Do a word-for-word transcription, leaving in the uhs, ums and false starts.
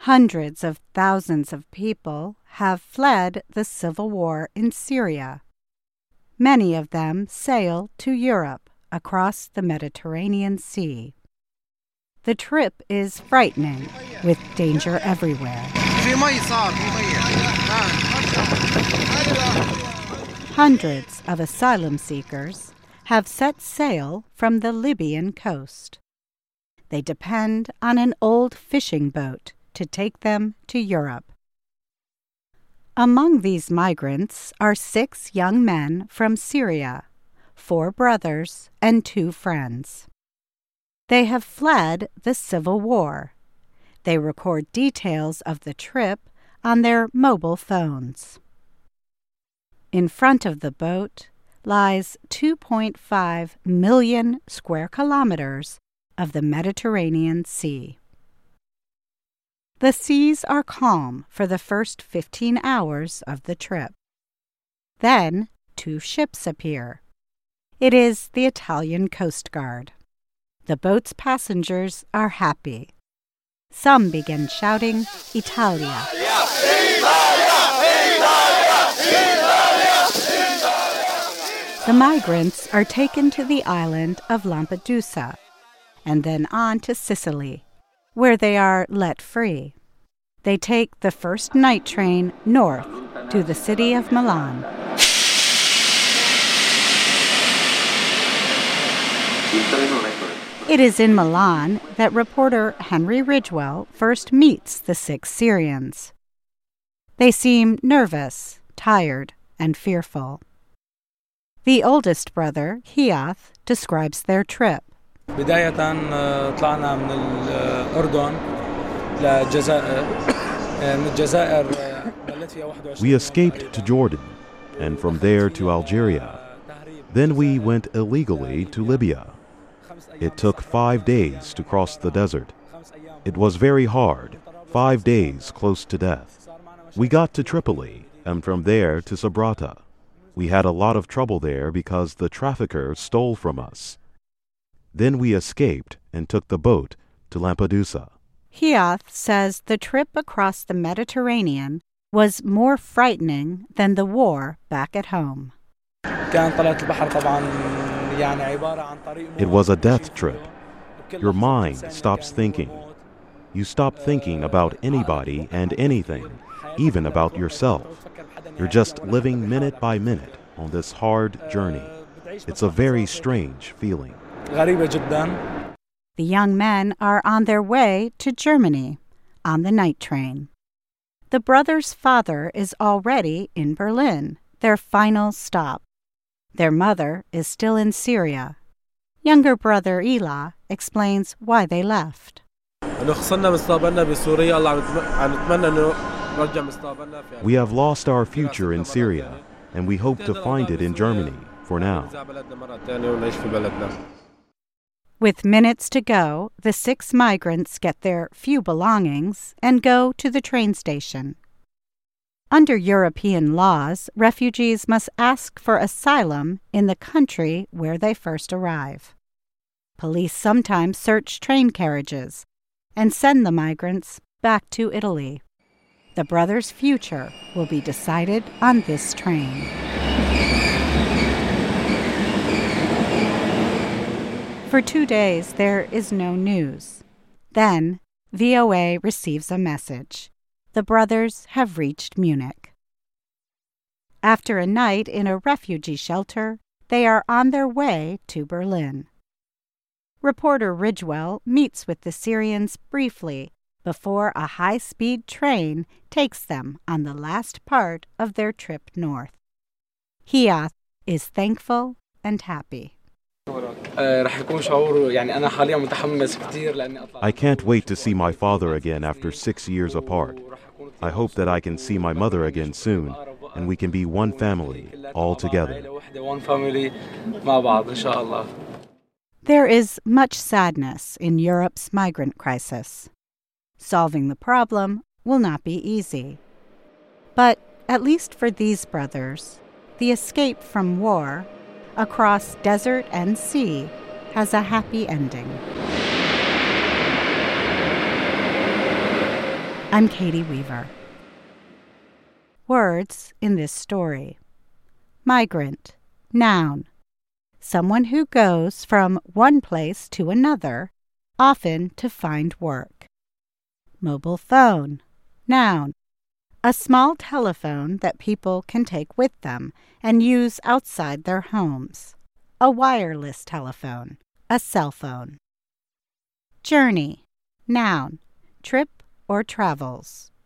Hundreds of thousands of people have fled the civil war in Syria. Many of them sail to Europe across the Mediterranean Sea. The trip is frightening, with danger everywhere. Hundreds of asylum seekers have set sail from the Libyan coast. They depend on an old fishing boat to take them to Europe. Among these migrants are six young men from Syria, four brothers and two friends. They have fled the civil war. They record details of the trip on their mobile phones. In front of the boat lies two point five million square kilometers of the Mediterranean Sea. The seas are calm for the first fifteen hours of the trip. Then two ships appear. It is the Italian Coast Guard. The boat's passengers are happy. Some begin shouting Italia. The migrants are taken to the island of Lampedusa and then on to Sicily, where they are let free. They take the first night train north to the city of Milan. It is in Milan that reporter Henry Ridgwell first meets the six Syrians. They seem nervous, tired, and fearful. The oldest brother, Hiath, describes their trip. بداية طلعنا من الأردن للجزائر من الجزائر بلت فيها واحد وعشرين. We escaped to Jordan and from there to Algeria. Then we went illegally to Libya. It took five days to cross the desert. It was very hard, five days close to death. We got to Tripoli and from there to Sabrata. We had a lot of trouble there because the traffickers stole from us. Then we escaped and took the boat to Lampedusa. Hiath says the trip across the Mediterranean was more frightening than the war back at home. It was a death trip. Your mind stops thinking. You stop thinking about anybody and anything, even about yourself. You're just living minute by minute on this hard journey. It's a very strange feeling. The young men are on their way to Germany on the night train. The brothers' father is already in Berlin, their final stop. Their mother is still in Syria. Younger brother Ela explains why they left. We have lost our future in Syria, and we hope to find it in Germany for now. With minutes to go, the six migrants get their few belongings and go to the train station. Under European laws, refugees must ask for asylum in the country where they first arrive. Police sometimes search train carriages and send the migrants back to Italy. The brothers' future will be decided on this train. For two days, there is no news. Then, V O A receives a message. The brothers have reached Munich. After a night in a refugee shelter, they are on their way to Berlin. Reporter Ridgwell meets with the Syrians briefly before a high-speed train takes them on the last part of their trip north. Hiath is thankful and happy. I can't wait to see my father again after six years apart. I hope that I can see my mother again soon, and we can be one family, all together. There is much sadness in Europe's migrant crisis. Solving the problem will not be easy. But at least for these brothers, the escape from war across desert and sea has a happy ending. I'm Katie Weaver. Words in this story. Migrant, noun. Someone who goes from one place to another, often to find work. Mobile phone, noun. A small telephone that people can take with them and use outside their homes. A wireless telephone, a cell phone. Journey, noun. Trip or travels.